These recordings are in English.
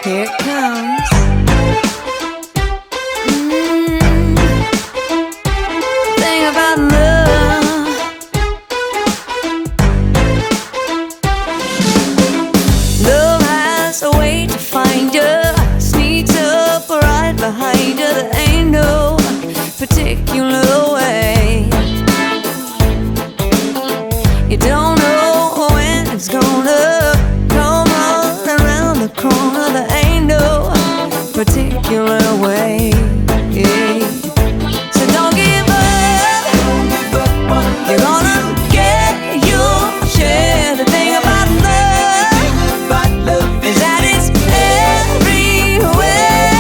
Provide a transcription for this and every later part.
Here it comes. Thing about love. Love has a way to find you, sneaks up right behind you. There ain't no particular way. You don't know when it's gonna come on around the corner. There ain't no particular way. So don't give up. You're gonna get your share. The thing about love is that it's everywhere.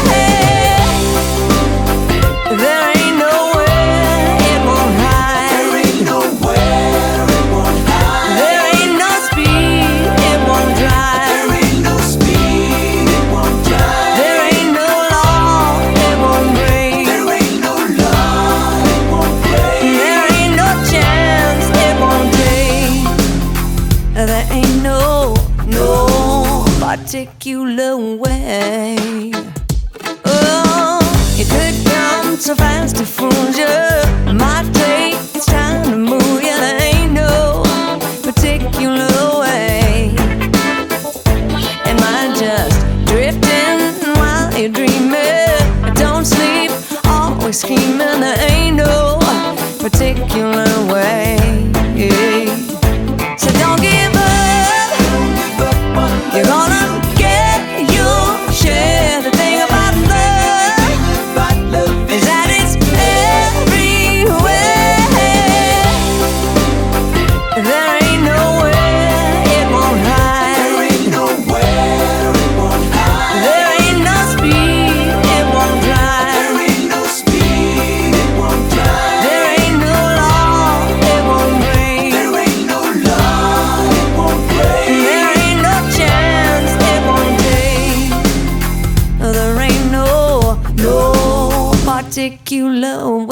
There ain't nowhere it won't hide. There ain't nowhere it won't hide. There ain't no speed it won't drive. There ain't no speed it won't drive. There ain't no law it won't break. There ain't no law it won't break. There ain't no chance it won't take. There ain't no particular way. Oh, it could come so fast to fool you. Might take its time to move you. There ain't no particular way. It might just drift in while you're dreaming. Don't sleep, always scheming. There ain't no particular way. So don't give up. You're gonna get your share. The thing about love is that it's everywhere. There ain't nowhere it won't hide. There ain't nowhere it won't hide. There ain't no speed it won't drive. There ain't no speed it won't drive. There ain't no law it won't break. There ain't no law it won't break. There ain't no chance it won't take. There ain't no particular way.